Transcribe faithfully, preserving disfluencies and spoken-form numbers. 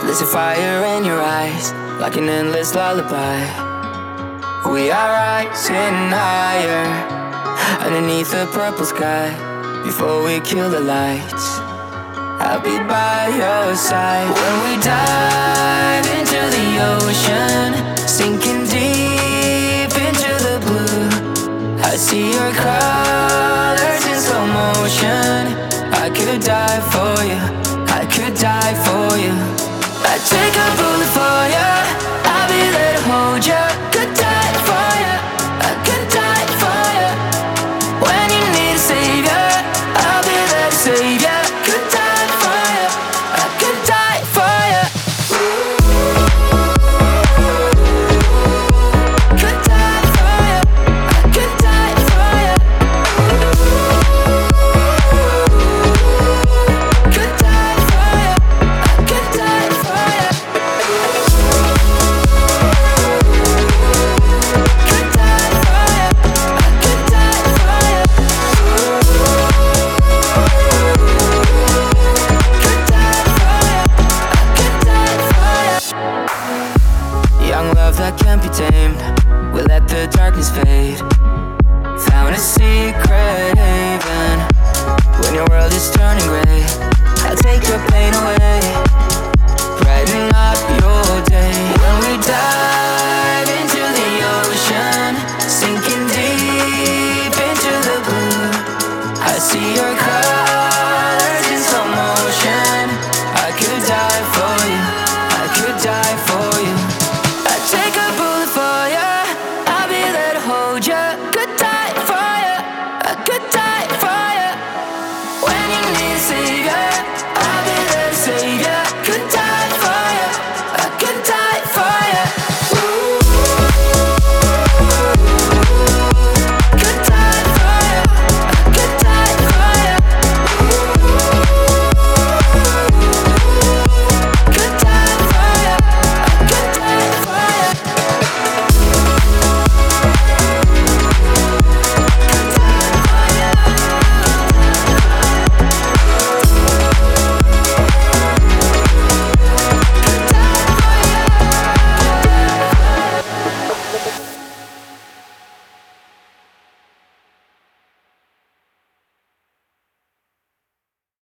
There's a fire in your eyes, like an endless lullaby. We are rising higher, underneath the purple sky. Before we kill the lights, I'll be by your side. When we dive into the ocean, sinking deep into the blue, I see your colors in slow motion. I could die for you, I could die for you. I'd take a bullet for you, I'll be there to hold you. Could die for you, I could die for you. When you need a savior, I'll be there to save you. Could die for you, I could die for you. Could die for you, I could die for you. Could die for you, I could die for you. Could die for you, I could die for you. Could die for you, I could die for you. Young love that can't be tamed, we let the darkness fade. Found a secret haven. When your world is turning gray, I'll take your pain away, brighten up your day. When we dive into the ocean, sinking deep into the blue, I see your